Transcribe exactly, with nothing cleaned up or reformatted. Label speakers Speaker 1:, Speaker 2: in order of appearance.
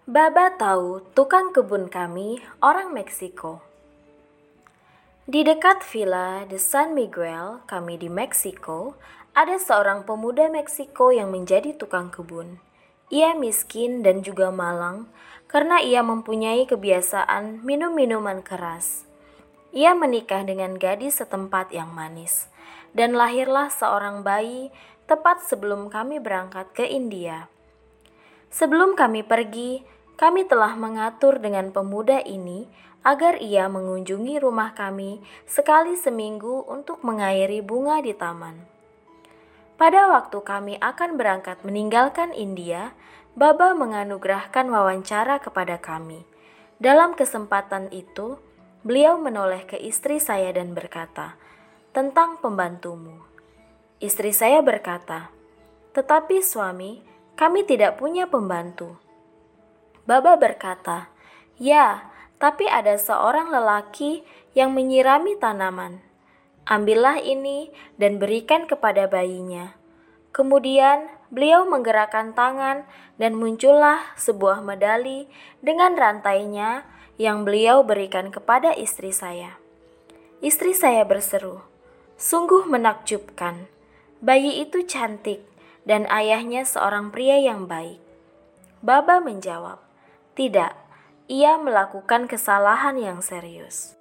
Speaker 1: Baba tahu tukang kebun kami orang Meksiko. Di dekat Villa de San Miguel kami di Meksiko, ada seorang pemuda Meksiko yang menjadi tukang kebun. Ia miskin dan juga malang karena ia mempunyai kebiasaan minum minuman keras. Ia menikah dengan gadis setempat yang manis, dan lahirlah seorang bayi tepat sebelum kami berangkat ke India. Sebelum kami pergi, kami telah mengatur dengan pemuda ini agar ia mengunjungi rumah kami sekali seminggu untuk mengairi bunga di taman. Pada waktu kami akan berangkat meninggalkan India, Baba menganugerahkan wawancara kepada kami. Dalam kesempatan itu, beliau menoleh ke istri saya dan berkata, "Tentang pembantumu." Istri saya berkata, "Tetapi suami, kami tidak punya pembantu." Baba berkata, "Ya, tapi ada seorang lelaki yang menyirami tanaman. Ambillah ini dan berikan kepada bayinya." Kemudian beliau menggerakkan tangan dan muncullah sebuah medali dengan rantainya yang beliau berikan kepada istri saya. Istri saya berseru, "Sungguh menakjubkan. Bayi itu cantik dan ayahnya seorang pria yang baik." Baba menjawab, "Tidak, ia melakukan kesalahan yang serius."